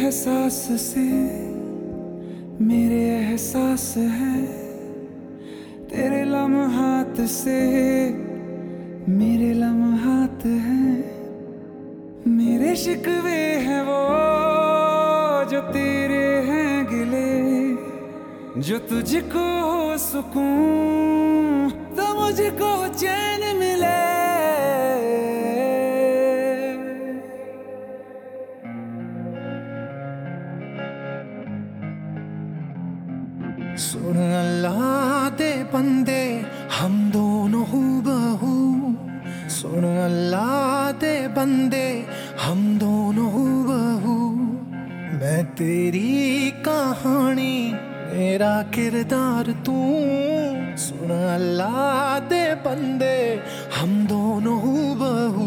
एहसास से मेरे एहसास है, तेरे लम्हात से मेरे लम्हात हैं। मेरे शिकवे हैं वो जो तेरे हैं गिले, जो तुझको हो सुकून तो मुझको चैन मिले। सुन अल्लाह दे बंदे हम दोनों हूबहू, सुन अल्लाह दे बंदे हम दोनों हूबहू। मैं तेरी कहानी मेरा किरदार तू, सुन अल्लाह दे बंदे हम दोनों हूबहू।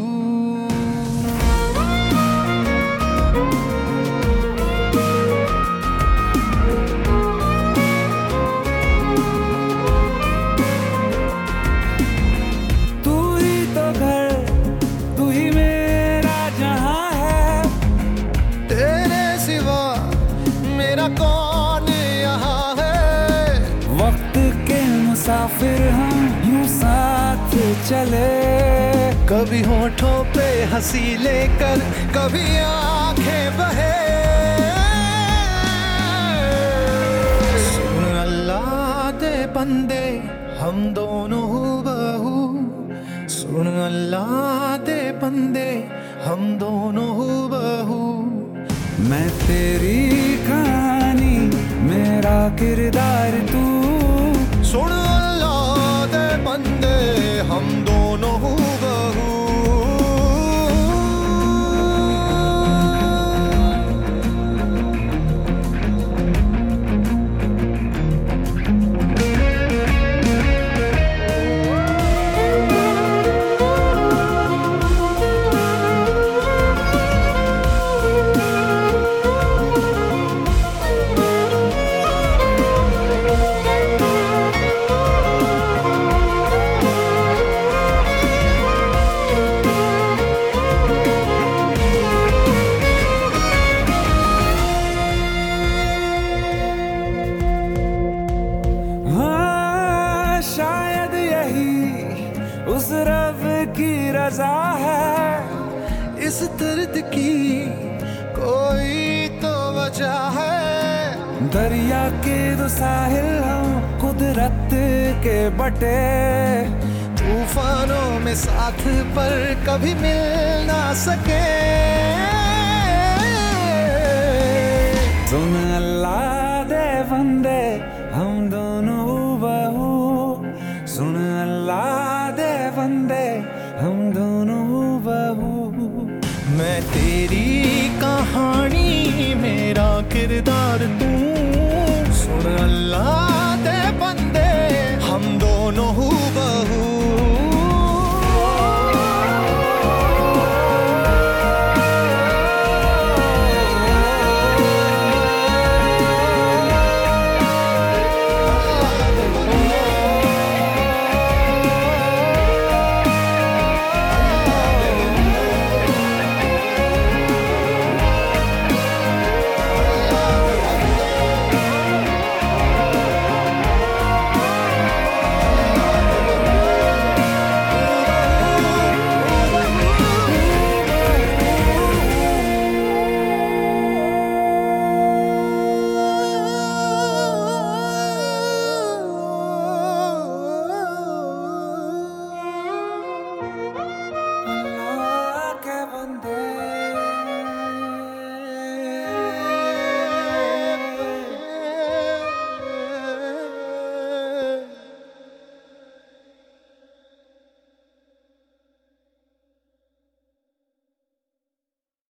कौन यहाँ है वक्त के मुसाफिर हम यूं साथ चले, कभी होठों पे हंसी लेकर कभी आंखें बहे। सुन अल्लाह दे बंदे हम दोनों हूबहू, सुन अल्लाह दे बंदे हम दोनों हूबहू। मैं तेरी कहानी मेरा किरदार तू, सुन अल्लाह दे बंदे हम दोनों हूबहू। शायद यही उस रब की रजा है, इस दर्द की कोई तो वजह है। दरिया के दो साहिल हम कुदरत के बटे, तूफानों में साथ पर कभी मिल ना सके। सुन अल्लाह दे बंदे हम दोनों हूबहू, सुन अल्लाह दे बंदे हम दोनों